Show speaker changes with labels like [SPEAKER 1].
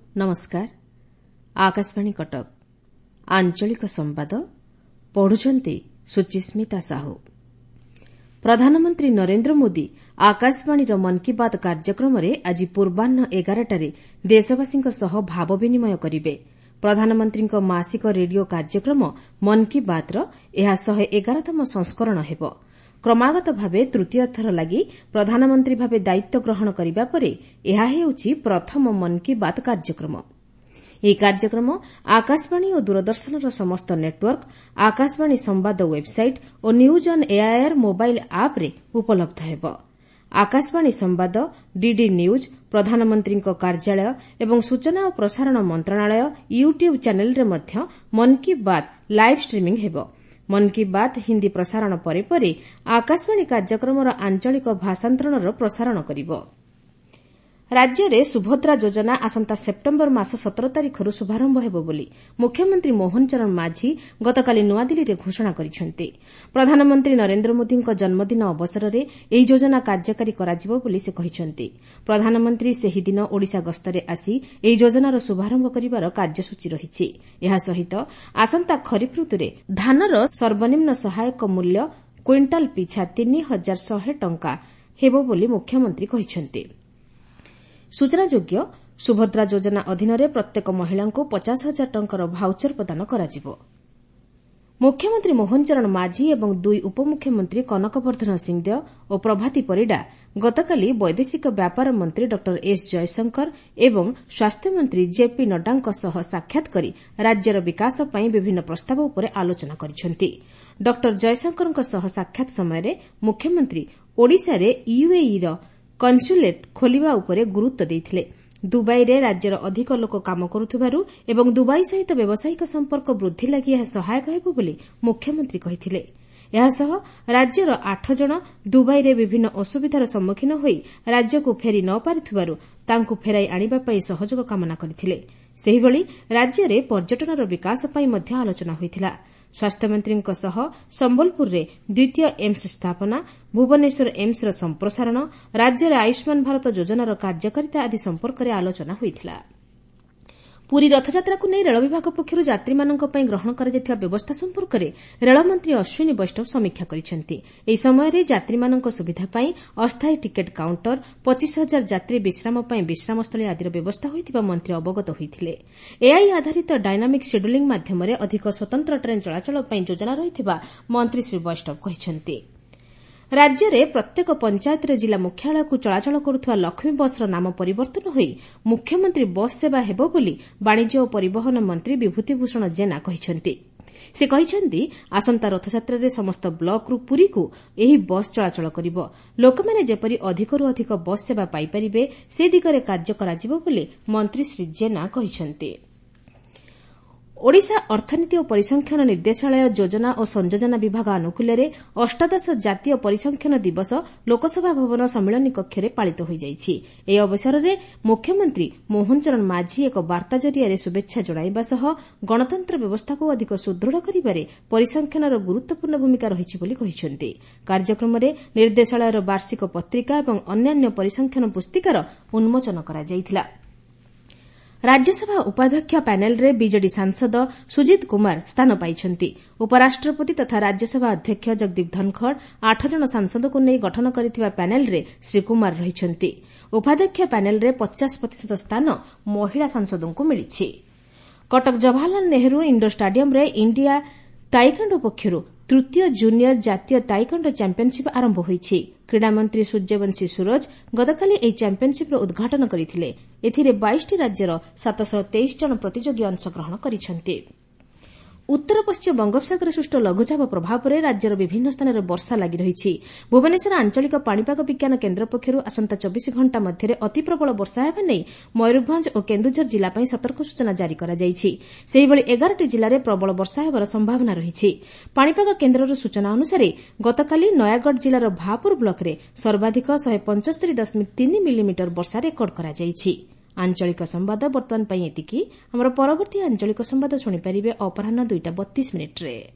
[SPEAKER 1] नमस्कार आकाशवाणी कटक आंचलिक संवाद पढ़ुछंती सुचिस्मिता साहू। प्रधानमंत्री नरेंद्र मोदी आकाशवाणीर मन की बात कार्यक्रम आज पूर्वाह्न 11टारे देशवासी भाव विनिमय करिवे। प्रधानमंत्री मासिक रेडियो कार्यक्रम मन की बात यह 111तम संस्करण हेबो। क्रमागत भावे तृतीय थर लागि प्रधानमंत्री भावे दायित्व ग्रहण करिबा परे एहा हेउछि प्रथम मन की बात कार्यक्रम। ଏହି କାର୍ଯ୍ୟକ୍ରମ ଆକାଶବାଣୀ ଓ ଦୂରଦର୍ଶନର ସମସ୍ତ ନେଟୱର୍କ, ଆକାଶବାଣୀ ସମ୍ବାଦ ୱେବସାଇଟ୍ ଓ ନ୍ୟୁଜ୍ ଅନ୍ ଏଆଇଆର୍ ମୋବାଇଲ୍ ଆପ୍ରେ ଉପଲବ୍ଧ ହେବ। ଆକାଶବାଣୀ ସମ୍ବାଦ, ଡିଡି ନ୍ୟୁଜ୍, ପ୍ରଧାନମନ୍ତ୍ରୀଙ୍କ କାର୍ଯ୍ୟାଳୟ ଏବଂ ସୂଚନା ଓ ପ୍ରସାରଣ ମନ୍ତ୍ରଣାଳୟ ୟୁଟ୍ୟୁବ୍ ଚ୍ୟାନେଲ୍ରେ ମଧ୍ୟ ମନ୍ କି ବାତ୍ ଲାଇଭ୍ ଷ୍ଟ୍ରିମିଂ ହେବ। ମନ୍ କି ବାତ୍ ହିନ୍ଦୀ ପ୍ରସାରଣ ପରେ ପରେ ଆକାଶବାଣୀ କାର୍ଯ୍ୟକ୍ରମର ଆଞ୍ଚଳିକ ଭାଷାନ୍ତରଣର ପ୍ରସାରଣ କରିବ। राज्य सुभद्रा योजना आसंता सेप्टेम्बर मास 17 तारिखରୁ शुभारंभ ହେବ ବୋଲି मुख्यमंत्री मोहन चरण माझी गतकाली नुआदिल्ली घोषणा କରିଛନ୍ତି। प्रधानमंत्री नरेंद्र मोदीଙ୍କ जन्मदिन अवसରରେ ଏହି योजना କାର୍ଯ୍ୟକାରୀ କରାଯିବ ବୋଲି ସେ କହିଛନ୍ତି। प्रधानमंत्री ସେହି ଦିନ ଓଡ଼ିଶା ଗସ୍ତରେ ଆସି ଏହି ଯୋଜନାର शुभारंभ କରିବାର କାର୍ଯ୍ୟସୂଚୀ ରହିଛି। ଏହା ସହିତ ଆସନ୍ତା ଖରିଫ ଋତୁରେ ଧାନର ସର୍ବନିମ୍ନ ସହାୟକ ମୂଲ୍ୟ କ୍ୱିଣ୍ଟାଲ ପିଛା 3100 ଟଙ୍କା ହେବ ବୋଲି ମୁଖ୍ୟମନ୍ତ୍ରୀ କହିଛନ୍ତି। सूचनायोग्य सुभद्रा योजना अधीन प्रत्येक महिला को 50,000 टंकार भाउचर प्रदान कराजिब। मुख्यमंत्री मोहन चरण माझी एवं दुई उपमुख्यमंत्री कनकवर्धन सिंहदेव और प्रभाती परिडा गतकाली वैदेशिक व्यापार मंत्री डॉ एस जयशंकर एवं स्वास्थ्य मंत्री जेपी नड्डाଙ୍କ सह साक्षात करी राज्यर विकास पई विभिन्न प्रस्ताव उपर आलोचना करिसेंती। डॉ जयशंकरଙ୍କ सह साक्षात समय मुख्यमंत्री ओडिशा रे यूएई रो कन्सुलेट खोलिबा उपरे गुरुत्व देइथिले। दुबई रे राज्यर अधिक लोक काम करुथिबारु एवं दुबई सहित व्यावसायिक संपर्क वृद्धि लागि यह सहायक हेबो बोली मुख्यमंत्री कहिथिले। एहासह राज्यर 8 जण दुबई रे विभिन्न असुविधार सम्मुखीन होई राज्यକୁ फेरी न पारिथिबारु तांकु फेराई आनिबा पई सहयोग कामना करिथिले। सेहिभଳି राज्ୟରେ पर्यटनर विकास पई ମଧ୍ୟ आलोचना होइथिला। स्वास्थ्यमंत्रीଙ୍କ सह ସମ୍ବଲପୁରରେ द्वितीय एम्स स्थापना, भुवनेश्वर एम्सର संप्रसारण, राज्ୟରେ आयुष्मान भारत योजनार कार्यकारिता आदि संपर्कରେ आलोचना होइथिला। पुरी रथयात्रा को नहीं रेल विभाग पक्षर यात्रीमानक पई ग्रहण कराଯାଇଥିବା व्यवस्था संपर्कରେ रेलमंत्री अश्विनी वैष्णव समीक्षा କରିଛନ୍ତି। ଏହି ସମୟରେ ଯାତ୍ରୀମାନଙ୍କ ସୁବିଧା ପାଇଁ ଅସ୍ଥାୟୀ ଟିକେଟ କାଉଣ୍ଟର, 25,000 ଯାତ୍ରୀ ବିଶ୍ରାମ ପାଇଁ ବିଶ୍ରାମସ୍ଥଳୀ ଆଦିର ବ୍ୟବସ୍ଥା ହୋଇଥିବା ମନ୍ତ୍ରୀ ଅବଗତ ହୋଇଥିଲେ। ଏଆଇ ଆଧାରିତ ଡାଇନାମିକ୍ ସେଡ୍ୟୁଲିଂ ମାଧ୍ୟମରେ ଅଧିକ ସ୍ୱତନ୍ତ୍ର ଟ୍ରେନ୍ ଚଳାଚଳ ପାଇଁ ଯୋଜନା ରହିଥିବା ମନ୍ତ୍ରୀ ଶ୍ରୀ ବୈଷ୍ଣବ କହିଛନ୍ତି। राज्ୟରେ प्रत्येक पंचायतरे जिला मुख्यालयକୁ चलाचल करुଥିବା लक्ष्मी बसर नाम परिवर्तन होई मुख्यमंत्री बस सेवा हेबो बोली वाणिज्य और परिवहन मंत्री विभूतिभूषण जेना कहिसेंती। से कहिसेंती आसंता रथयात्रा समस्त ब्लॉकरू पुरी को एही बस चलाचल करिवो। लोकमाने जेपरि अधिकरू अधिक बस सेवा पाई परिबे से दिगरे कार्य कराजिवो बोली मंत्री श्री जेना कहिसेंती। ओडिशा अर्थनीति और परिसंख्यान निर्देशालय योजना और संयोजना विभाग आनुकूल्य 18 जातीय परिसंख्यान दिवस लोकसभा भवन सम्मिलनी कक्ष में पालित हो जाइछि। एही अवसर में मुख्यमंत्री मोहन चरण माझी एक वार्ता जरिया शुभेच्छा जणाइबा सह गणतंत्र व्यवस्था को अधिक सुदृढ़ करिबारे परिसंख्यानर गुरुत्वपूर्ण भूमिका रहिछि बोली कहिसेंती। कार्यक्रम में निर्देशालयर वार्षिक पत्रिका और अन्यान्य परिसंख्यान पुस्तिकार उन्मोचन करा जाइथिला। राज्यसभा उपाध्यक्ष पैनेल रे बीजेडी सांसद सुजीत कुमार स्थान पाइछन्ती। उपराष्ट्रपति तथा राज्यसभा अध्यक्ष जगदीप धनखड़ 8 जण सांसद को नहीं गठन करिथिबा पैनेल रे श्री कुमार रहिछन्ती। उपाध्यक्ष पैनेल रे 50% स्थान महिला सांसदों को मिलिछि। कटक जवाहरलाल नेहरू इंडोर स्टाडियम रे इंडिया ताइक्वांडो पक्षरु तृतीय जूनियर जातीय ताइक्वांडो चैंपियनशिप आरंभ होइछि। क्रीड़ा मंत्री सूर्यवंशी सूरज गतकाली ଏହି ଚମ୍ପିୟନଶିପର ଉଦ୍ଘାଟନ କରିଥିଲେ। ଏଥିରେ 22ଟି ରାଜ୍ୟର 723 ଜଣ ପ୍ରତିଯୋଗୀ ଅଂଶଗ୍ରହଣ କରିଛନ୍ତି। उत्तर पश्चिम बंगोपसागर सृष्ट लघुचाप प्रभाव में राज्यर विभिन्न स्थान में वर्षा लगी रही। भुवनेश्वर आंचलिक पाणीपाग विज्ञान केन्द्र पक्षर आसंता 24 घंटा मध्य अति प्रबल वर्षा हेबा नहीं मयूरभंज और केन्दुझर जिला सतर्क सूचना जारी कराଯାଇଛି। सेहिभଳି 11ଟି जिले में प्रबल वर्षा हेबार संभावना रही। पाणीपाग केन्द्रर सूचना अनुसार गतकाली नयागढ़ जिलार भापुर ब्लॉक में सर्वाधिक 175.3 मिलीमीटर वर्षा रेकर्ड कराଯାଇଛି। आंचलिक संवाद बर्तमान एतिकी। आमर परवर्ती आंचलिक संवाद शुणिपारे अपराह 2:32 रे।